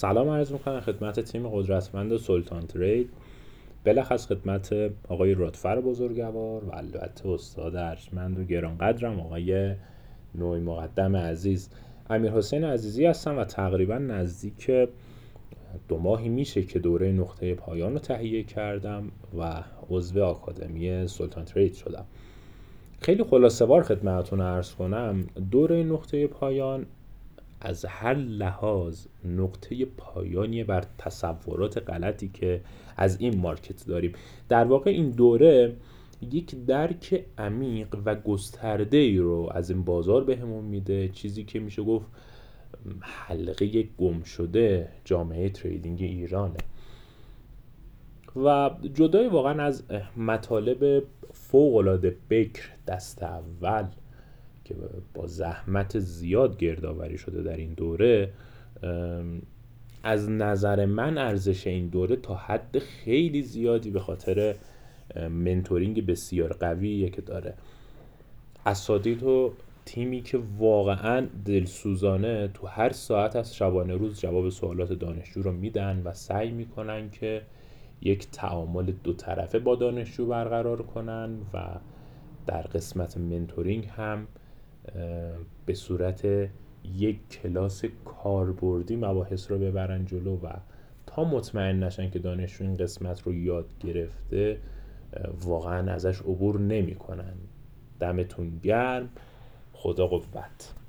سلام عرض میکنم خدمت تیم قدرتمند سلطان ترید، بلخص خدمت آقای رتفر بزرگوار و البته استاد ارجمند و گرانقدرم آقای نوعی مقدم عزیز. امیرحسین عزیزی هستم و تقریبا نزدیک 2 ماهی میشه که دوره نقطه پایان رو تهیه کردم و عضو آکادمی سلطان ترید شدم. خیلی خلاصه وار خدمتتون عرض کنم، دوره نقطه پایان از هر لحاظ نقطه پایانی بر تصورات غلطی که از این مارکت داریم. در واقع این دوره یک درک عمیق و گسترده ای رو از این بازار بهمون میده، چیزی که میشه گفت حلقه گم شده جامعه تریدینگ ایرانه و جدای واقعا از مطالب فوق‌العاده بکر دست اول که با زحمت زیاد گردآوری شده در این دوره، از نظر من ارزش این دوره تا حد خیلی زیادی به خاطر منتورینگ بسیار قویه که داره. اساتید و تیمی که واقعا دلسوزانه تو هر ساعت از شبانه روز جواب سوالات دانشجو رو میدن و سعی میکنن که یک تعامل 2 طرفه با دانشجو برقرار کنن و در قسمت منتورینگ هم به صورت یک کلاس کاربردی مباحث رو ببرن جلو و تا مطمئن نشن که دانشجو این قسمت رو یاد گرفته واقعا ازش عبور نمی کنن. دمتون گرم، خدا قوت.